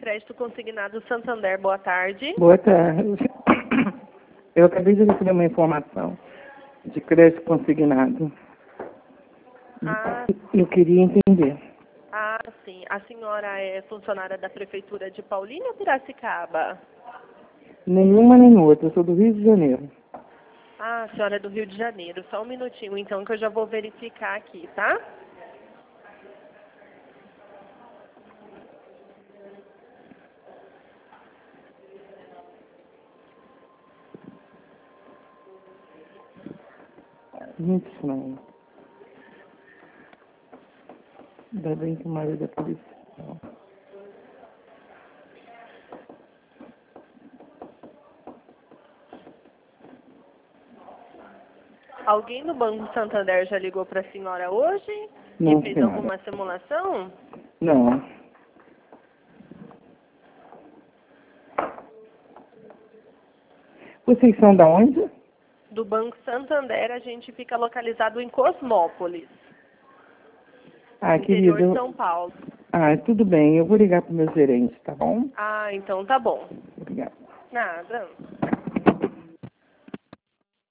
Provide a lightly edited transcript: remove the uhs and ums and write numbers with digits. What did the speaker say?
Crédito Consignado Santander, boa tarde. Boa tarde. Eu acabei de receber uma informação de crédito consignado. Ah, Eu queria entender. sim. A senhora é funcionária da Prefeitura de Paulínia ou Piracicaba? Nenhuma nem outra, eu sou do Rio de Janeiro. Ah, a senhora é do Rio de Janeiro. Só um minutinho, então, que eu já vou verificar aqui, tá? Muito estranho. Ainda bem que o marido é policial. Alguém do Banco Santander já ligou para a senhora hoje? Não, E fez senhora. alguma simulação? Não. Vocês são da onde? Do Banco Santander, a gente fica localizado em Cosmópolis, interior de Querido. São Paulo. Tudo bem. Eu vou ligar para o meu gerente, tá bom? Então tá bom. Obrigada. Nada.